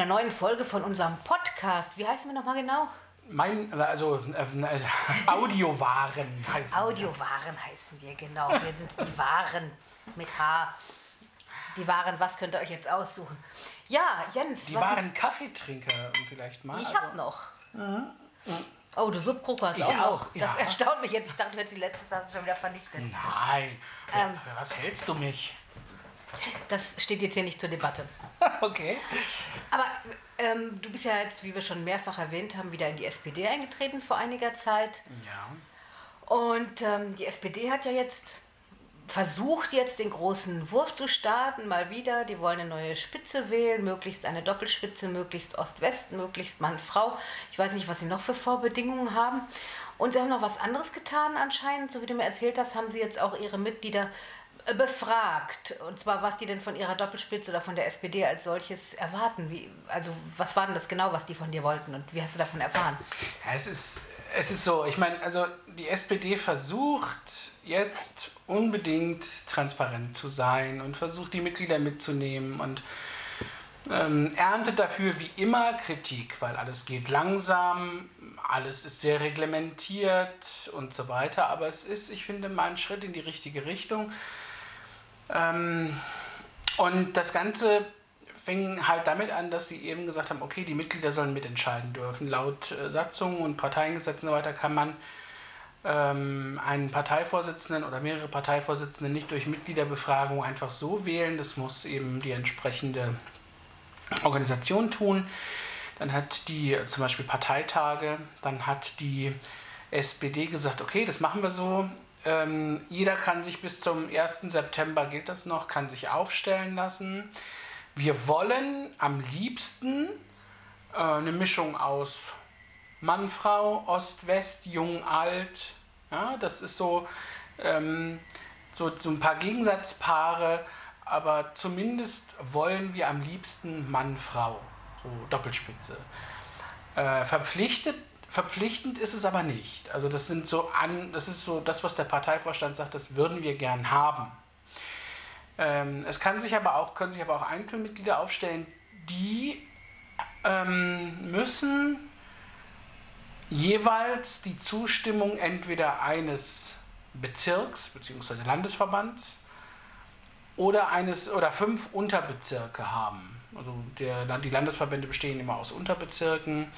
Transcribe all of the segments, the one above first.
einer neuen Folge von unserem Podcast. Wie heißen wir nochmal genau? Audiowaren heißen wir. Audiowaren heißen wir, genau. Wir sind die Waren mit H. Die Waren, was könnt ihr euch jetzt aussuchen? Ja, Jens. Die waren Kaffeetrinker vielleicht mal. Ich hab noch. Oh, du Subkroko hast auch noch. Das erstaunt mich jetzt. Ich dachte, du hättest die letzte Tasse schon wieder vernichtet. Nein. Für was hältst du mich? Das steht jetzt hier nicht zur Debatte. Okay. Aber du bist ja jetzt, wie wir schon mehrfach erwähnt haben, wieder in die SPD eingetreten vor einiger Zeit. Ja. Und die SPD hat ja jetzt versucht, den großen Wurf zu starten, mal wieder. Die wollen eine neue Spitze wählen, möglichst eine Doppelspitze, möglichst Ost-West, möglichst Mann-Frau. Ich weiß nicht, was sie noch für Vorbedingungen haben. Und sie haben noch was anderes getan anscheinend. So wie du mir erzählt hast, haben sie jetzt auch ihre Mitglieder befragt. Und zwar, was die denn von ihrer Doppelspitze oder von der SPD als solches erwarten. Was war denn das genau, was die von dir wollten und wie hast du davon erfahren? Ja, es ist so, ich meine, also die SPD versucht jetzt unbedingt transparent zu sein und versucht die Mitglieder mitzunehmen und erntet dafür wie immer Kritik, weil alles geht langsam, alles ist sehr reglementiert und so weiter, aber es ist, ich finde, mal ein Schritt in die richtige Richtung. Und das Ganze fing halt damit an, dass sie eben gesagt haben, okay, die Mitglieder sollen mitentscheiden dürfen. Laut Satzungen und Parteiengesetzen und so weiter kann man einen Parteivorsitzenden oder mehrere Parteivorsitzende nicht durch Mitgliederbefragung einfach so wählen. Das muss eben die entsprechende Organisation tun. Dann hat die zum Beispiel Parteitage, dann hat die SPD gesagt, okay, das machen wir so. Jeder kann sich bis zum 1. September, gilt das noch, kann sich aufstellen lassen. Wir wollen am liebsten eine Mischung aus Mann, Frau, Ost, West, Jung, Alt. Ja, das ist so ein paar Gegensatzpaare, aber zumindest wollen wir am liebsten Mann, Frau, so Doppelspitze. Verpflichtend ist es aber nicht. Also das ist so das, was der Parteivorstand sagt, das würden wir gern haben. Können sich aber auch Einzelmitglieder aufstellen, die müssen jeweils die Zustimmung entweder eines Bezirks bzw. Landesverbands oder 5 Unterbezirke haben. Also die Landesverbände bestehen immer aus Unterbezirken.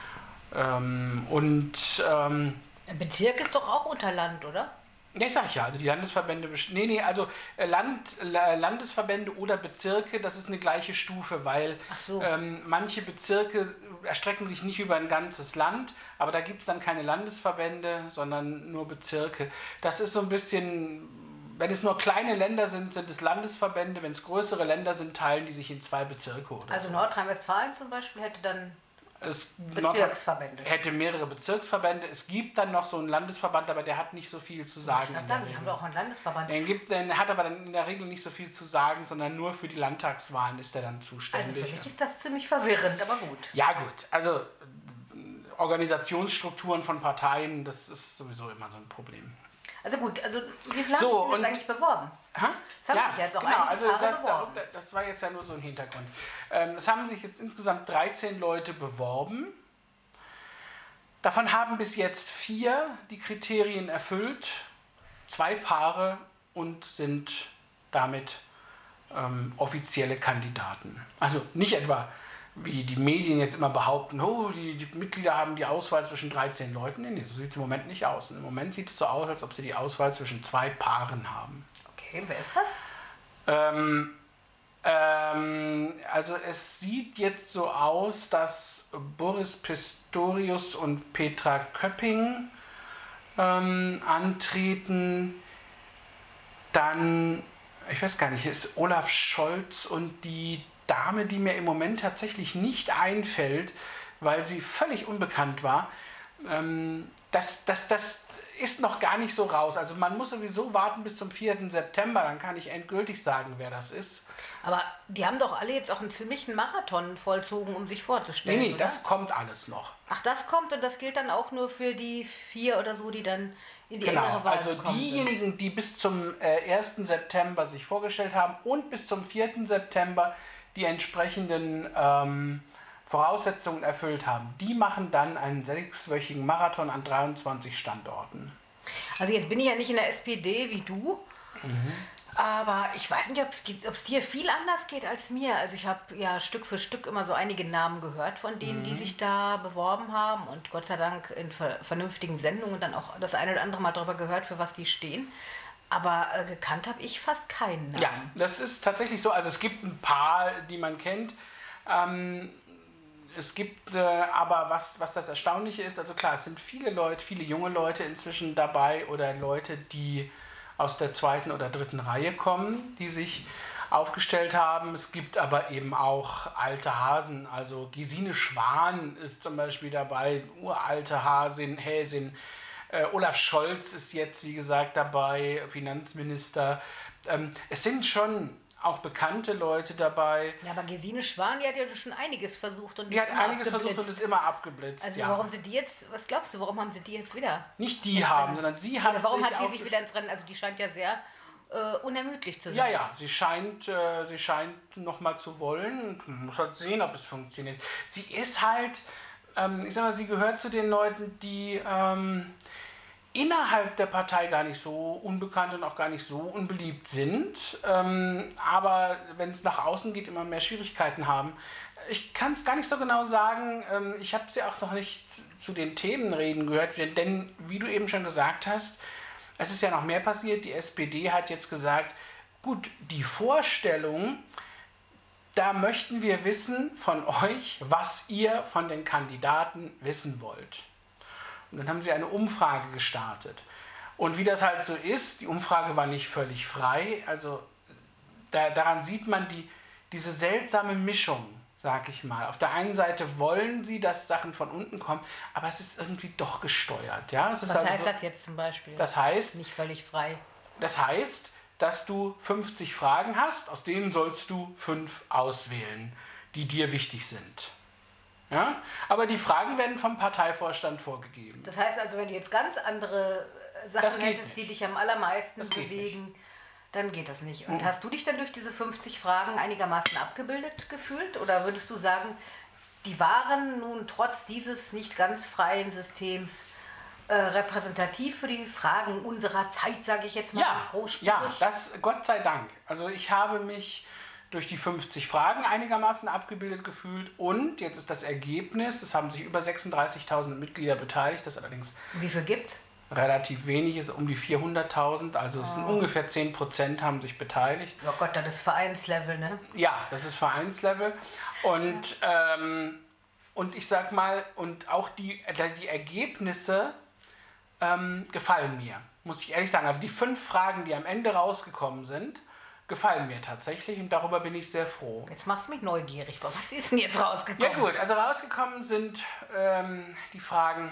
Bezirk ist doch auch unter Land, oder? Ja, ich sag ja, also die Landesverbände, Landesverbände oder Bezirke, das ist eine gleiche Stufe, weil manche Bezirke erstrecken sich nicht über ein ganzes Land, aber da gibt es dann keine Landesverbände, sondern nur Bezirke. Das ist so ein bisschen, wenn es nur kleine Länder sind, sind es Landesverbände, wenn es größere Länder sind, teilen die sich in 2 Bezirke. Also Nordrhein-Westfalen zum Beispiel hätte dann Bezirksverbände. Hätte mehrere Bezirksverbände. Es gibt dann noch so einen Landesverband, aber der hat nicht so viel zu sagen. Ich kann sagen, die haben doch auch einen Landesverband. Der hat aber dann in der Regel nicht so viel zu sagen, sondern nur für die Landtagswahlen ist er dann zuständig. Also für mich ist das ziemlich verwirrend, aber gut. Ja gut, also Organisationsstrukturen von Parteien, das ist sowieso immer so ein Problem. Also gut, wie viele haben sich jetzt eigentlich beworben? Das haben sich jetzt auch einige Paare beworben. Das war jetzt ja nur so ein Hintergrund. Es haben sich jetzt insgesamt 13 Leute beworben. Davon haben bis jetzt 4 die Kriterien erfüllt, 2 Paare und sind damit offizielle Kandidaten. Also nicht etwa, wie die Medien jetzt immer behaupten, die Mitglieder haben die Auswahl zwischen 13 Leuten. Nee, so sieht es im Moment nicht aus. Im Moment sieht es so aus, als ob sie die Auswahl zwischen 2 Paaren haben. Okay, wer ist das? Also es sieht jetzt so aus, dass Boris Pistorius und Petra Köpping antreten. Dann, ich weiß gar nicht, ist Olaf Scholz und die Dame, die mir im Moment tatsächlich nicht einfällt, weil sie völlig unbekannt war, das ist noch gar nicht so raus. Also man muss sowieso warten bis zum 4. September, dann kann ich endgültig sagen, wer das ist. Aber die haben doch alle jetzt auch einen ziemlichen Marathon vollzogen, um sich vorzustellen, Nee, oder? Das kommt alles noch. Ach, das kommt und das gilt dann auch nur für die 4 oder so, die dann in die engere Wahl also diejenigen, die bis zum 1. September sich vorgestellt haben und bis zum 4. September die entsprechenden Voraussetzungen erfüllt haben, die machen dann einen 6-wöchigen Marathon an 23 Standorten. Also jetzt bin ich ja nicht in der SPD wie du, aber ich weiß nicht, ob es dir viel anders geht als mir. Also ich habe ja Stück für Stück immer so einige Namen gehört von denen, die sich da beworben haben und Gott sei Dank in vernünftigen Sendungen dann auch das eine oder andere Mal darüber gehört, für was die stehen. Aber gekannt habe ich fast keinen Namen. Ja, das ist tatsächlich so. Also es gibt ein paar, die man kennt. Es gibt aber, was das Erstaunliche ist, also klar, es sind viele junge Leute inzwischen dabei oder Leute, die aus der 2. oder 3. Reihe kommen, die sich aufgestellt haben. Es gibt aber eben auch alte Hasen, also Gesine Schwan ist zum Beispiel dabei, uralte Häsin. Olaf Scholz ist jetzt, wie gesagt, dabei, Finanzminister. Es sind schon auch bekannte Leute dabei. Ja, aber Gesine Schwan, die hat ja schon einiges versucht. Und die hat einiges versucht und ist immer abgeblitzt. Also warum sie die jetzt, was glaubst du, warum haben sie die jetzt wieder? Nicht die haben, sondern sie hat warum hat sie sich wieder ins Rennen, also die scheint ja sehr unermüdlich zu sein. Ja, sie scheint nochmal zu wollen und man muss halt sehen, ob es funktioniert. Sie ist halt, ich sag mal, sie gehört zu den Leuten, die innerhalb der Partei gar nicht so unbekannt und auch gar nicht so unbeliebt sind, aber wenn es nach außen geht, immer mehr Schwierigkeiten haben. Ich kann es gar nicht so genau sagen, ich habe sie auch noch nicht zu den Themen reden gehört, denn wie du eben schon gesagt hast, es ist ja noch mehr passiert. Die SPD hat jetzt gesagt, gut, die Vorstellung, da möchten wir wissen von euch, was ihr von den Kandidaten wissen wollt. Und dann haben sie eine Umfrage gestartet. Und wie das halt so ist, die Umfrage war nicht völlig frei. Also daran sieht man diese seltsame Mischung, sag ich mal. Auf der einen Seite wollen sie, dass Sachen von unten kommen, aber es ist irgendwie doch gesteuert. Ja? Es ist was heißt das jetzt zum Beispiel? Das heißt, nicht völlig frei. Das heißt, dass du 50 Fragen hast, aus denen sollst du 5 auswählen, die dir wichtig sind. Ja? Aber die Fragen werden vom Parteivorstand vorgegeben. Das heißt also, wenn du jetzt ganz andere Sachen hättest, die dich am allermeisten bewegen, dann geht das nicht. Und hast du dich dann durch diese 50 Fragen einigermaßen abgebildet gefühlt? Oder würdest du sagen, die waren nun trotz dieses nicht ganz freien Systems repräsentativ für die Fragen unserer Zeit, sage ich jetzt mal ganz großspurig? Ja, das Gott sei Dank. Also ich habe mich durch die 50 Fragen einigermaßen abgebildet gefühlt und jetzt ist das Ergebnis, es haben sich über 36.000 Mitglieder beteiligt, das allerdings wie viel gibt? Relativ wenig, ist um die 400.000, also es sind ungefähr 10% haben sich beteiligt. Oh Gott, das ist Vereinslevel, ne? Ja, das ist Vereinslevel und ich sag mal, und auch die Ergebnisse gefallen mir, muss ich ehrlich sagen. Also die 5 Fragen, die am Ende rausgekommen sind, gefallen mir tatsächlich und darüber bin ich sehr froh. Jetzt machst du mich neugierig. Was ist denn jetzt rausgekommen? Ja gut, also rausgekommen sind die Fragen,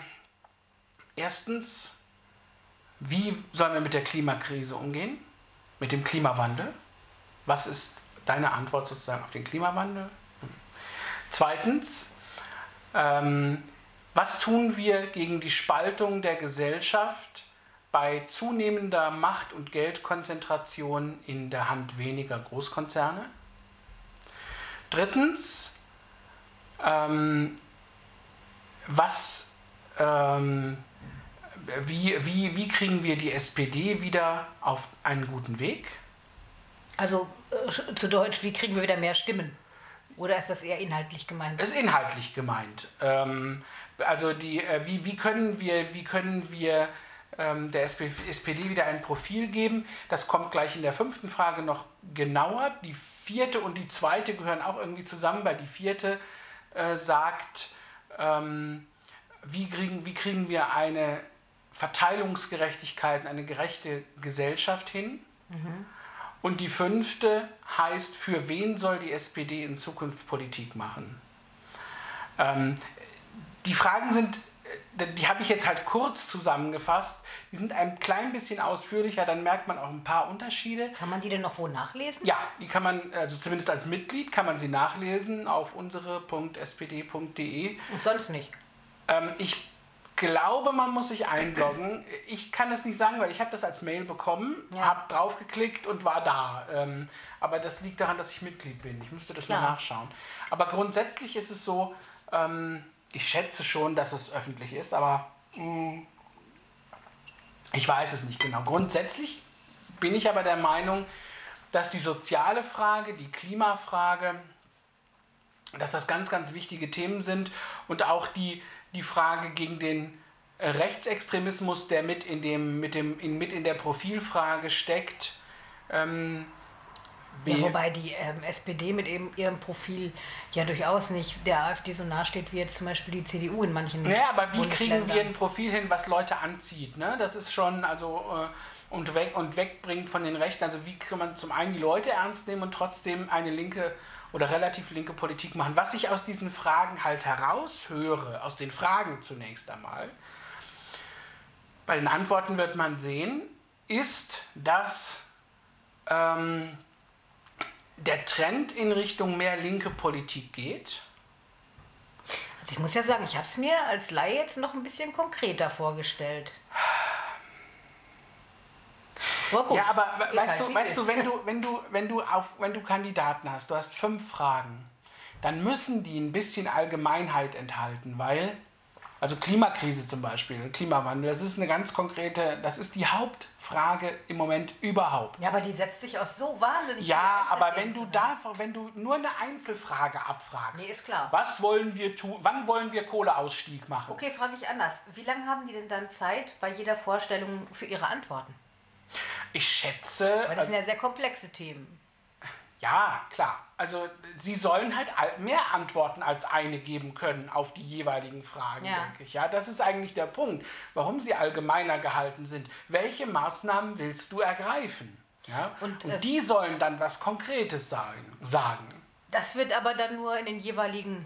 erstens, wie sollen wir mit der Klimakrise umgehen? Mit dem Klimawandel? Was ist deine Antwort sozusagen auf den Klimawandel? Zweitens, was tun wir gegen die Spaltung der Gesellschaft bei zunehmender Macht- und Geldkonzentration in der Hand weniger Großkonzerne? Drittens, wie kriegen wir die SPD wieder auf einen guten Weg? Also zu Deutsch, wie kriegen wir wieder mehr Stimmen? Oder ist das eher inhaltlich gemeint? Das ist inhaltlich gemeint. Also wie können wir der SPD wieder ein Profil geben? Das kommt gleich in der 5. Frage noch genauer. Die 4. und die 2. gehören auch irgendwie zusammen, weil die 4. sagt, wie kriegen wir eine Verteilungsgerechtigkeit, eine gerechte Gesellschaft hin? Mhm. Und die 5. heißt, für wen soll die SPD in Zukunft Politik machen? Die Fragen sind, die habe ich jetzt halt kurz zusammengefasst, die sind ein klein bisschen ausführlicher, dann merkt man auch ein paar Unterschiede. Kann man die denn noch wo nachlesen? Ja, die kann man, also zumindest als Mitglied kann man sie nachlesen auf unsere.spd.de. Und sonst nicht? Ich glaube, man muss sich einloggen. Ich kann es nicht sagen, weil ich habe das als Mail bekommen, habe draufgeklickt und war da. Aber das liegt daran, dass ich Mitglied bin. Ich müsste das mal nachschauen. Aber grundsätzlich ist es so, ich schätze schon, dass es öffentlich ist, aber ich weiß es nicht genau. Grundsätzlich bin ich aber der Meinung, dass die soziale Frage, die Klimafrage, dass das ganz, ganz wichtige Themen sind und auch die Frage gegen den Rechtsextremismus, der mit in der Profilfrage steckt. Wobei die SPD mit ihrem Profil ja durchaus nicht der AfD so nahe steht wie jetzt zum Beispiel die CDU in manchen Naja, aber wie kriegen wir ein Profil hin, was Leute anzieht? Ne? Das ist schon, und wegbringt von den Rechten. Also wie kann man zum einen die Leute ernst nehmen und trotzdem eine linke oder relativ linke Politik machen. Was ich aus diesen Fragen halt heraushöre, aus den Fragen zunächst einmal, bei den Antworten wird man sehen, ist, dass der Trend in Richtung mehr linke Politik geht. Also ich muss ja sagen, ich habe es mir als Laie jetzt noch ein bisschen konkreter vorgestellt. Ja, aber weißt du, wenn du Kandidaten hast, du hast 5 Fragen, dann müssen die ein bisschen Allgemeinheit enthalten, weil, also Klimakrise zum Beispiel, Klimawandel, das ist eine ganz konkrete, das ist die Hauptfrage im Moment überhaupt. Ja, aber die setzt sich aus so wahnsinnig Ja, aber wenn du nur eine Einzelfrage abfragst, ist klar. Was wollen wir tun, wann wollen wir Kohleausstieg machen? Okay, frage ich anders. Wie lange haben die denn dann Zeit bei jeder Vorstellung für ihre Antworten? Ich schätze... Weil das sind ja sehr komplexe Themen. Ja, klar. Also sie sollen halt mehr Antworten als eine geben können auf die jeweiligen Fragen, denke ich. Ja, das ist eigentlich der Punkt, warum sie allgemeiner gehalten sind. Welche Maßnahmen willst du ergreifen? Ja? Und die sollen dann was Konkretes sagen. Das wird aber dann nur an den jeweiligen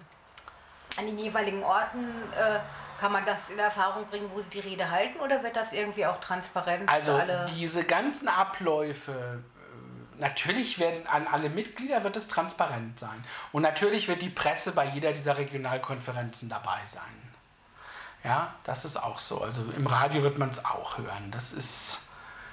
Orten... Kann man das in Erfahrung bringen, wo sie die Rede halten, oder wird das irgendwie auch transparent also für alle? Diese ganzen Abläufe, natürlich an alle Mitglieder wird es transparent sein. Und natürlich wird die Presse bei jeder dieser Regionalkonferenzen dabei sein. Ja, das ist auch so. Also im Radio wird man es auch hören. Das ist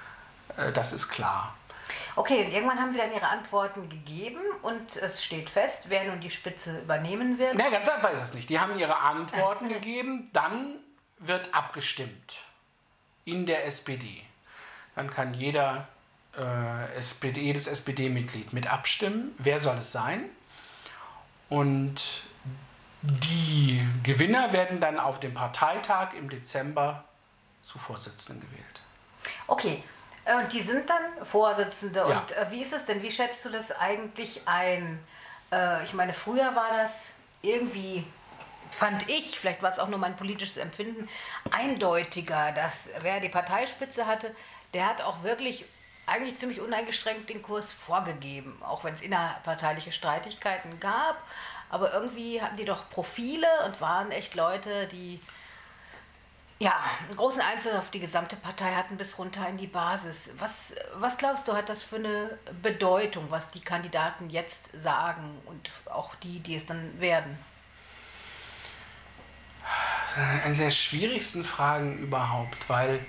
klar. Okay, und irgendwann haben sie dann ihre Antworten gegeben und es steht fest, wer nun die Spitze übernehmen wird. Ja, ganz einfach ist es nicht. Die haben ihre Antworten gegeben, dann wird abgestimmt in der SPD. Dann kann jedes SPD-Mitglied mit abstimmen, wer soll es sein. Und die Gewinner werden dann auf dem Parteitag im Dezember zu Vorsitzenden gewählt. Okay. Und die sind dann Vorsitzende. Ja. Und wie ist es denn? Wie schätzt du das eigentlich ein? Ich meine, früher war das irgendwie, fand ich, vielleicht war es auch nur mein politisches Empfinden, eindeutiger, dass wer die Parteispitze hatte, der hat auch wirklich eigentlich ziemlich uneingeschränkt den Kurs vorgegeben. Auch wenn es innerparteiliche Streitigkeiten gab. Aber irgendwie hatten die doch Profile und waren echt Leute, die... Ja, einen großen Einfluss auf die gesamte Partei hatten bis runter in die Basis. Was glaubst du, hat das für eine Bedeutung, was die Kandidaten jetzt sagen und auch die es dann werden? Eine der schwierigsten Fragen überhaupt, weil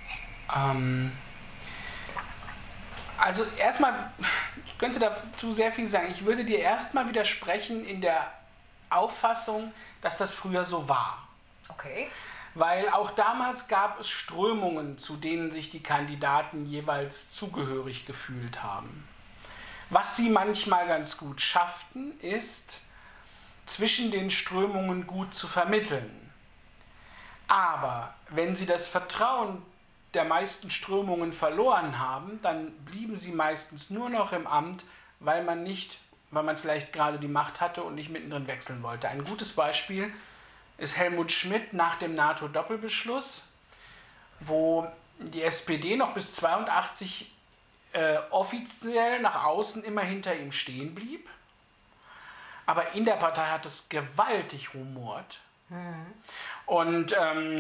also erstmal, ich könnte dazu sehr viel sagen. Ich würde dir erstmal widersprechen in der Auffassung, dass das früher so war. Okay. Weil auch damals gab es Strömungen, zu denen sich die Kandidaten jeweils zugehörig gefühlt haben. Was sie manchmal ganz gut schafften, ist, zwischen den Strömungen gut zu vermitteln. Aber wenn sie das Vertrauen der meisten Strömungen verloren haben, dann blieben sie meistens nur noch im Amt, weil man vielleicht gerade die Macht hatte und nicht mittendrin wechseln wollte. Ein gutes Beispiel ist Helmut Schmidt nach dem NATO-Doppelbeschluss, wo die SPD noch bis 1982 offiziell nach außen immer hinter ihm stehen blieb. Aber in der Partei hat es gewaltig rumort. Und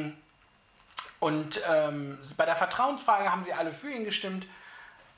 bei der Vertrauensfrage haben sie alle für ihn gestimmt.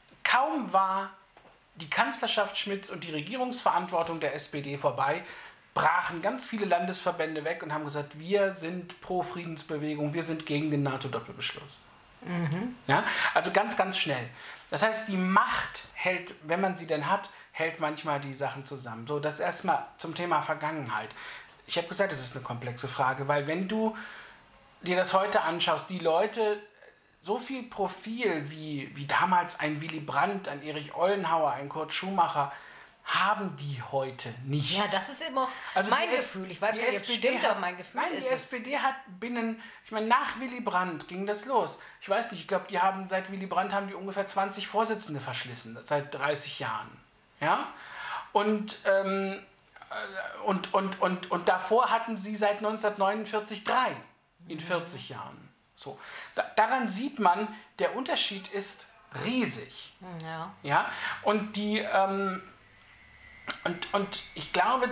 Kaum war die Kanzlerschaft Schmidts und die Regierungsverantwortung der SPD vorbei, brachen ganz viele Landesverbände weg und haben gesagt, wir sind pro Friedensbewegung, wir sind gegen den NATO-Doppelbeschluss. Ja? Also ganz, ganz schnell. Das heißt, die Macht hält, wenn man sie denn hat, hält manchmal die Sachen zusammen. So, das erstmal zum Thema Vergangenheit. Ich habe gesagt, es ist eine komplexe Frage, weil wenn du dir das heute anschaust, die Leute, so viel Profil wie damals ein Willy Brandt, ein Erich Ollenhauer, ein Kurt Schumacher, haben die heute nicht. Ja, das ist immer mein Gefühl. Ich weiß nicht, ob es stimmt, aber mein Gefühl ist. Nein, die SPD hat nach Willy Brandt ging das los. Ich weiß nicht, ich glaube, seit Willy Brandt haben die ungefähr 20 Vorsitzende verschlissen, seit 30 Jahren. Ja? Und davor hatten sie seit 1949 3 in 40 Jahren. So. Daran sieht man, der Unterschied ist riesig. Ja. Ja? Und ich glaube,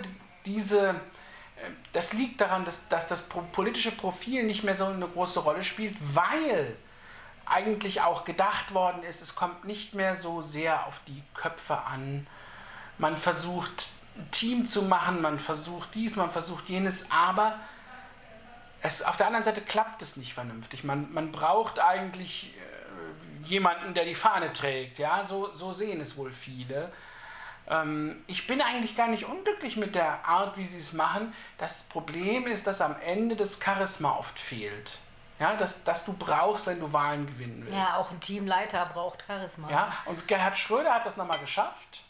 das liegt daran, dass das politische Profil nicht mehr so eine große Rolle spielt, weil eigentlich auch gedacht worden ist, es kommt nicht mehr so sehr auf die Köpfe an. Man versucht, ein Team zu machen, man versucht dies, man versucht jenes, aber auf der anderen Seite klappt es nicht vernünftig. Man braucht eigentlich jemanden, der die Fahne trägt. Ja? So sehen es wohl viele. Ich bin eigentlich gar nicht unglücklich mit der Art, wie sie es machen. Das Problem ist, dass am Ende das Charisma oft fehlt. Ja, das du brauchst, wenn du Wahlen gewinnen willst. Ja, auch ein Teamleiter braucht Charisma. Ja, und Gerhard Schröder hat das nochmal geschafft.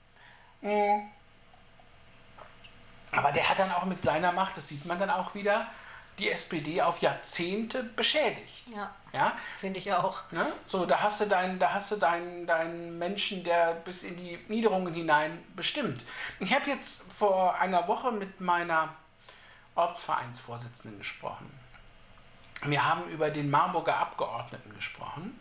Aber der hat dann auch mit seiner Macht, das sieht man dann auch wieder, die SPD auf Jahrzehnte beschädigt. Ja, finde ich auch. Ne? So, da hast du deinen Menschen, der bis in die Niederungen hinein bestimmt. Ich habe jetzt vor einer Woche mit meiner Ortsvereinsvorsitzenden gesprochen. Wir haben über den Marburger Abgeordneten gesprochen,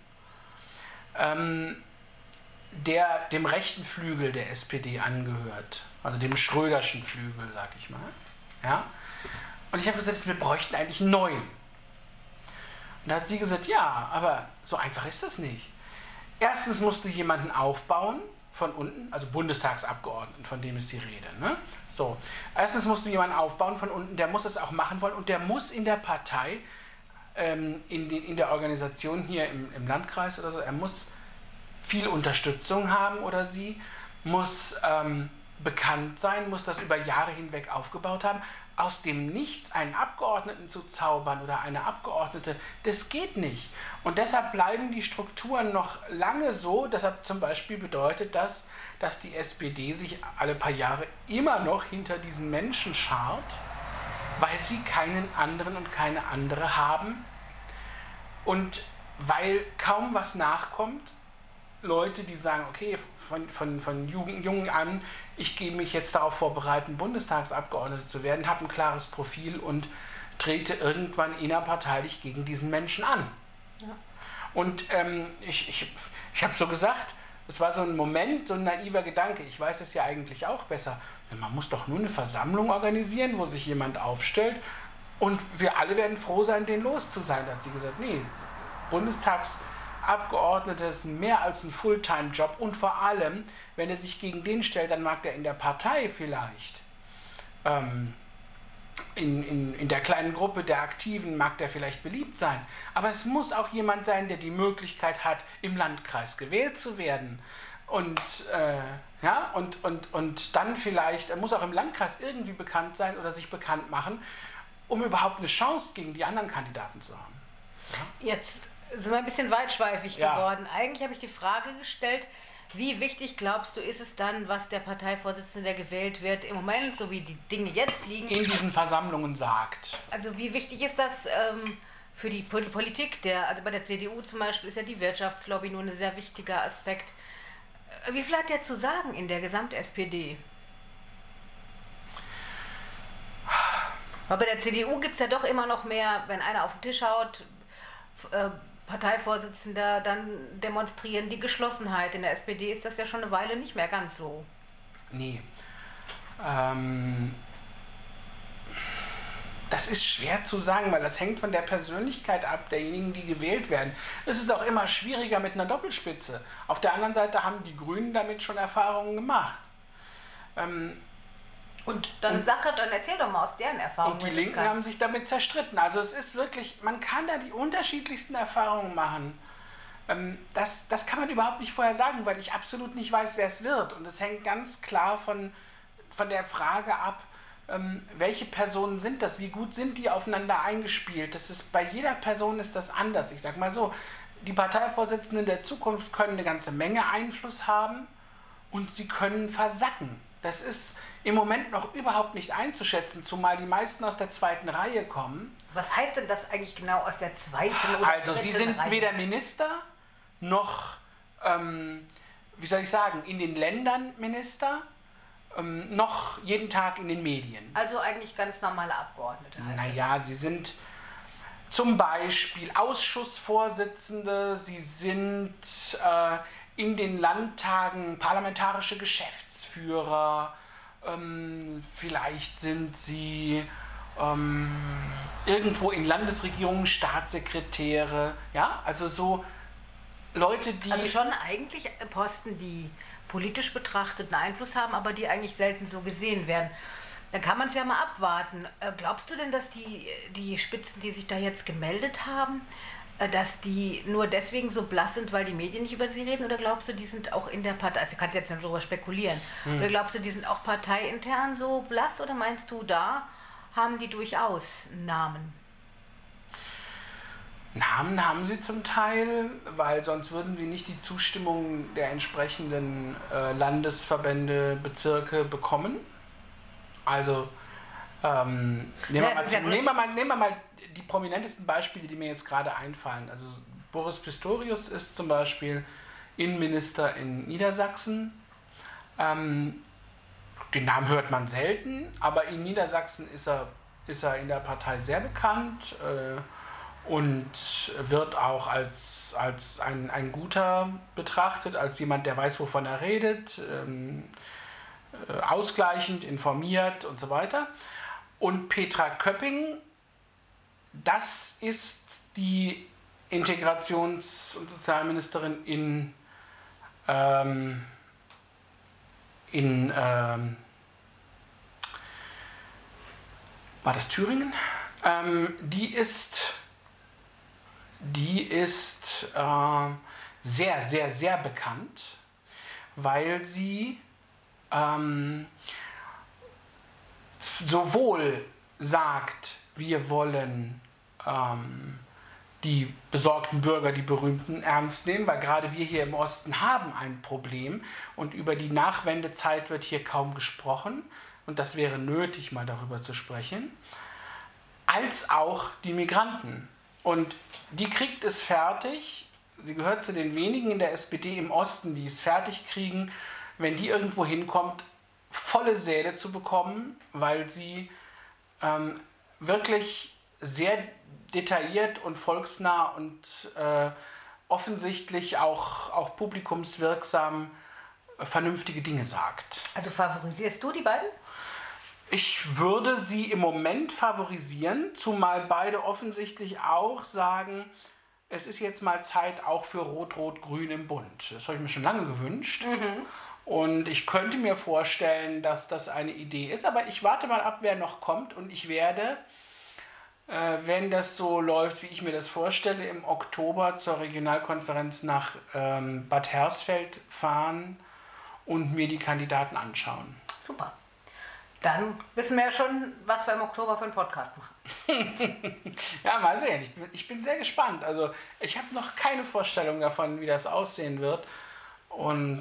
der dem rechten Flügel der SPD angehört, also dem Schröderschen Flügel, sag ich mal. Ja? Und ich habe gesagt, wir bräuchten eigentlich einen neuen. Und da hat sie gesagt, ja, aber so einfach ist das nicht. Erstens musst du jemanden aufbauen von unten, also Bundestagsabgeordneten, von dem ist die Rede. Ne? So. Erstens musst du jemanden aufbauen von unten, der muss es auch machen wollen und der muss in der Partei, in der Organisation hier im Landkreis oder so, er muss viel Unterstützung haben oder sie, muss bekannt sein, muss das über Jahre hinweg aufgebaut haben. Aus dem Nichts einen Abgeordneten zu zaubern oder eine Abgeordnete, das geht nicht. Und deshalb bleiben die Strukturen noch lange so. Deshalb zum Beispiel bedeutet das, dass die SPD sich alle paar Jahre immer noch hinter diesen Menschen schart, weil sie keinen anderen und keine andere haben und weil kaum was nachkommt. Leute, die sagen, okay, von Jungen an, ich gehe mich jetzt darauf vorbereiten, Bundestagsabgeordnete zu werden, habe ein klares Profil und trete irgendwann innerparteilich gegen diesen Menschen an. Ja. Und ich habe so gesagt, es war so ein Moment, so ein naiver Gedanke, ich weiß es ja eigentlich auch besser, man muss doch nur eine Versammlung organisieren, wo sich jemand aufstellt und wir alle werden froh sein, den los zu sein. Da hat sie gesagt, nee, Bundestagsabgeordnete ist mehr als ein Fulltime-Job und vor allem, wenn er sich gegen den stellt, dann mag er in der Partei vielleicht, in der kleinen Gruppe der Aktiven mag der vielleicht beliebt sein, aber es muss auch jemand sein, der die Möglichkeit hat, im Landkreis gewählt zu werden und dann vielleicht, er muss auch im Landkreis irgendwie bekannt sein oder sich bekannt machen, um überhaupt eine Chance gegen die anderen Kandidaten zu haben. Ja? Jetzt sind wir ein bisschen weitschweifig geworden. Eigentlich habe ich die Frage gestellt, wie wichtig glaubst du, ist es dann, was der Parteivorsitzende, der gewählt wird, im Moment, so wie die Dinge jetzt liegen, in diesen Versammlungen sagt? Also wie wichtig ist das für die Politik? Also bei der CDU zum Beispiel ist ja die Wirtschaftslobby nur ein sehr wichtiger Aspekt. Wie viel hat der zu sagen in der Gesamt-SPD? Aber bei der CDU gibt es ja doch immer noch mehr, wenn einer auf den Tisch haut, Parteivorsitzender, dann demonstrieren die Geschlossenheit. In der SPD ist das ja schon eine Weile nicht mehr ganz so. Nee. Das ist schwer zu sagen, weil das hängt von der Persönlichkeit ab, derjenigen, die gewählt werden. Es ist auch immer schwieriger mit einer Doppelspitze. Auf der anderen Seite haben die Grünen damit schon Erfahrungen gemacht. Und dann dann erzähl doch mal aus deren Erfahrungen. Und die Linken haben sich damit zerstritten. Also es ist wirklich, man kann da die unterschiedlichsten Erfahrungen machen. Das kann man überhaupt nicht vorher sagen, weil ich absolut nicht weiß, wer es wird. Und es hängt ganz klar von der Frage ab, welche Personen sind das, wie gut sind die aufeinander eingespielt. Bei jeder Person ist das anders. Ich sag mal so, die Parteivorsitzenden der Zukunft können eine ganze Menge Einfluss haben und sie können versacken. Das ist im Moment noch überhaupt nicht einzuschätzen, zumal die meisten aus der zweiten Reihe kommen. Was heißt denn das eigentlich genau aus der zweiten oder Also sie sind Reihe? Weder Minister noch, wie soll ich sagen, in den Ländern Minister, noch jeden Tag in den Medien. Also eigentlich ganz normale Abgeordnete. Naja, sie sind zum Beispiel Ausschussvorsitzende, sie sind in den Landtagen parlamentarische Geschäftsführer, vielleicht sind sie irgendwo in Landesregierungen Staatssekretäre, ja, also so Leute, die... Also schon eigentlich Posten, die politisch betrachtet einen Einfluss haben, aber die eigentlich selten so gesehen werden. Dann kann man es ja mal abwarten. Glaubst du denn, dass die Spitzen, die sich da jetzt gemeldet haben, dass die nur deswegen so blass sind, weil die Medien nicht über sie reden? Oder glaubst du, die sind auch in der Partei, also du kannst jetzt nicht darüber spekulieren, oder glaubst du, die sind auch parteiintern so blass? Oder meinst du, da haben die durchaus Namen? Namen haben sie zum Teil, weil sonst würden sie nicht die Zustimmung der entsprechenden Landesverbände, Bezirke bekommen. Also nehmen wir mal die prominentesten Beispiele, die mir jetzt gerade einfallen. Also Boris Pistorius ist zum Beispiel Innenminister in Niedersachsen. Den Namen hört man selten, aber in Niedersachsen ist er in der Partei sehr bekannt. Und wird auch als ein Guter betrachtet, als jemand, der weiß, wovon er redet, ausgleichend, informiert und so weiter. Und Petra Köpping, das ist die Integrations- und Sozialministerin in war das Thüringen? Die ist sehr, sehr, sehr bekannt, weil sie sowohl sagt, wir wollen die besorgten Bürger, die Berühmten, ernst nehmen, weil gerade wir hier im Osten haben ein Problem und über die Nachwendezeit wird hier kaum gesprochen und das wäre nötig, mal darüber zu sprechen, als auch die Migranten. Und die kriegt es fertig, sie gehört zu den wenigen in der SPD im Osten, die es fertig kriegen, wenn die irgendwo hinkommt, volle Säle zu bekommen, weil sie wirklich sehr detailliert und volksnah und offensichtlich auch publikumswirksam vernünftige Dinge sagt. Also favorisierst du die beiden? Ich würde sie im Moment favorisieren, zumal beide offensichtlich auch sagen, es ist jetzt mal Zeit auch für Rot-Rot-Grün im Bund. Das habe ich mir schon lange gewünscht. Und ich könnte mir vorstellen, dass das eine Idee ist. Aber ich warte mal ab, wer noch kommt. Und ich werde, wenn das so läuft, wie ich mir das vorstelle, im Oktober zur Regionalkonferenz nach Bad Hersfeld fahren und mir die Kandidaten anschauen. Super. Dann wissen wir ja schon, was wir im Oktober für einen Podcast machen. Ja, mal sehen. Ich bin sehr gespannt. Also ich habe noch keine Vorstellung davon, wie das aussehen wird. Und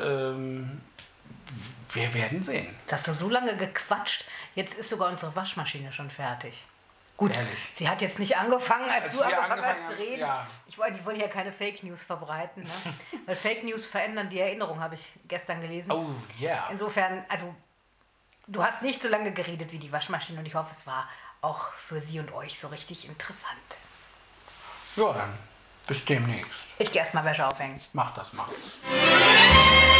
wir werden sehen. Jetzt hast du so lange gequatscht. Jetzt ist sogar unsere Waschmaschine schon fertig. Gut, ehrlich? Sie hat jetzt nicht angefangen, als du angefangen hast zu reden. Ja. Ich wollte ja keine Fake News verbreiten. Ne? Weil Fake News verändern die Erinnerung, habe ich gestern gelesen. Oh, ja. Yeah. Insofern, also du hast nicht so lange geredet wie die Waschmaschine und ich hoffe, es war auch für Sie und euch so richtig interessant. Ja, dann bis demnächst. Ich gehe erstmal Wäsche aufhängen. Mach das mal.